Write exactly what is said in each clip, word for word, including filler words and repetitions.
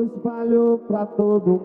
espalhou pra todo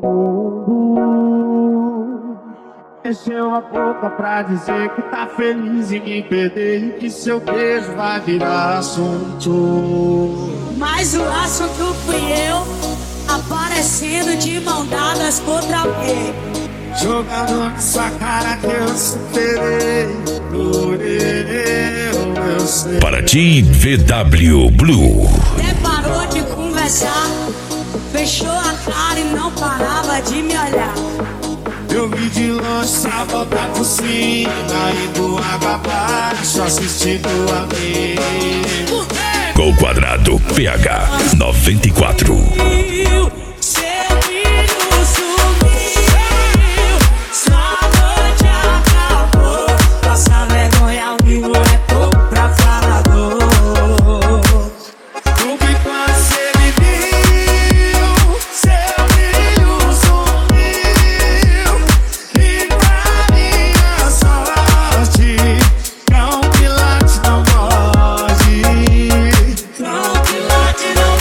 mundo. Encheu a boca pra dizer que tá feliz em me perder e que seu beijo vai virar assunto. Mas o assunto fui eu, aparecendo de mão dadas contra alguém, jogando na sua cara que eu superei. Por eu, eu sei. Paraty V W Blue. até parou de conversar, fechou a cara e não parava de me olhar. Eu vi de longe pra voltar por cima, indo água abaixo, assistindo a mim. Gol Quadrado P H noventa e quatro. Seu filho sumiu, sua noite acabou. Passar vergonha ao vivo é pouco pra falador. O que você me viu, seu filho sumiu. E pra minha sorte, cão que late não morre. Cão que late não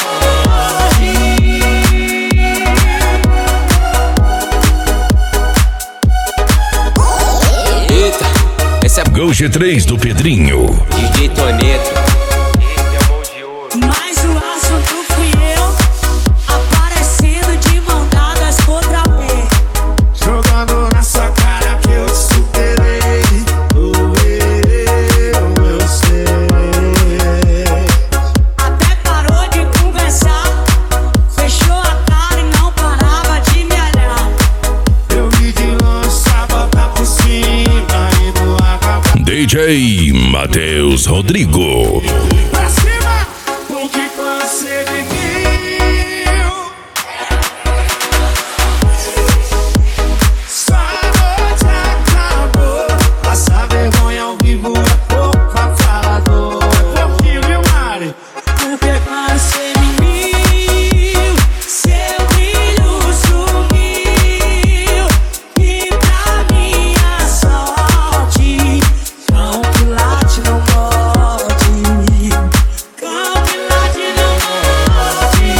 morre. Eita, essa é Gol G três do Pedrinho. D J Toneto. Mas o assunto fui eu, aparecendo de mão dadas contra alguém, Jogando na sua cara que eu te superei. Eu, eu sei. até parou de conversar, fechou a cara e não parava de me olhar. Eu vi de longe só voltar por cima e não acabar. D J Matheus Rodrigo. Pra cima, o que você me viu. Sua noite acabou. Passar vergonha ao vivo é pouco pra falador. É pouquinho, viu, Mari? Porque você me viu, seu filho sumiu. E pra minha sorte, cão que late não morde. Cão que late não morde.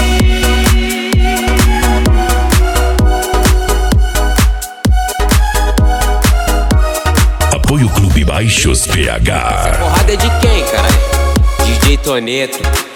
Apoio Clube Baixos P H. Porrada é de quem, cara? D J Toneto.